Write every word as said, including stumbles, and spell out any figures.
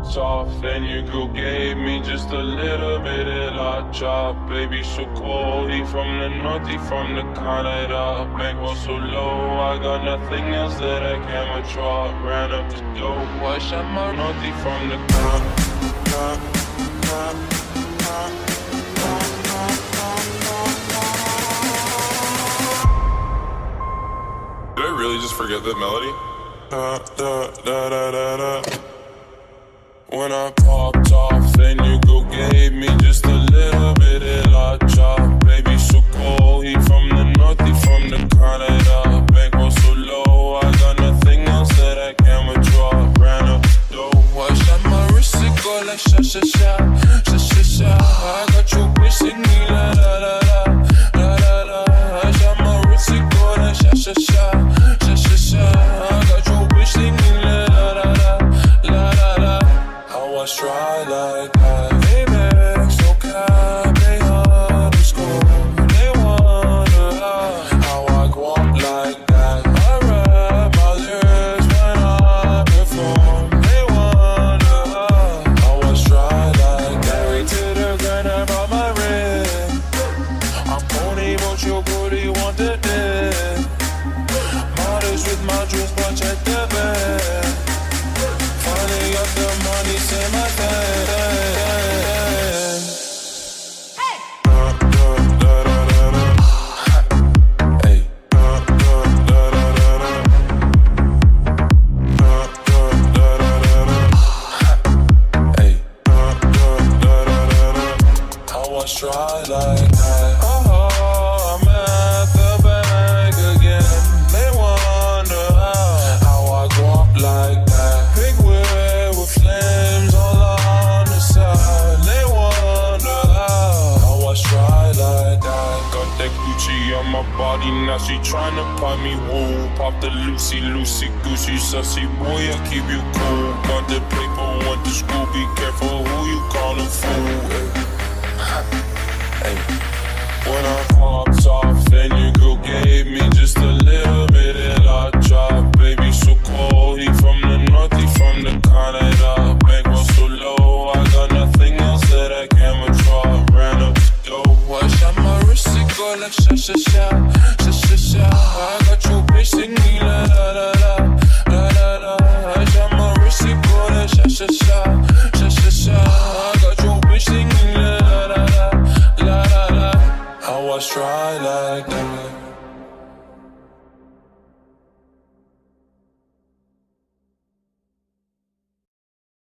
popped off, then your girl gave me just a little bit of la chop. Baby, so cold, he from the north, he from the Canada. Bankroll so low, I got nothing else that I can withdraw. Ran up the dough, I shot my north, he from the Canada. Did I really just forget that melody? Da, da, da, da, da, da. When I popped off, then your girl gave me just a little bit of la chop. Baby, so cold, he from the north, he from the Canada. Bankroll so low, I got nothing else that I can withdraw. Ran up the dough, I shot my wrist, it go like sha sha sha, sha sha sha. I got your bitch singing la la la la, la la la. I shot my wrist, it go like sha sha sha, sha sha sha. I got your bitch singing la la la la, la la la. How I try like that, baby, so can they underscore? They wonder how I go up like that. I rap my lyrics when I perform. They wonder how I try like that. Married to the grind, I brought my ring. I'm pony, but your booty want the dick. Modest with my juice, but check the bag. Finally got the money, say my thing. Hey! Da, da, da, da, da, da. Hey. Da, da, da, da, da, da. Da, da, da, da, da, da. Hey. Da, da, da, da, da, da. I was try like that. Oh, I'm at the bank again. They wonder how I go up like that. Big wheel with flames all on the side. They wonder how I try like that. Got that Gucci on my body, now she tryna pop me woo. Pop the Lucy, Lucy, Gucci, sussy boy, I keep you cool. Got the paper, went to school, be careful who you callin' fool. Hey. When I popped off, then your girl gave me just a little bit of la chop. Baby, so cold, he from the north, he from the Canada.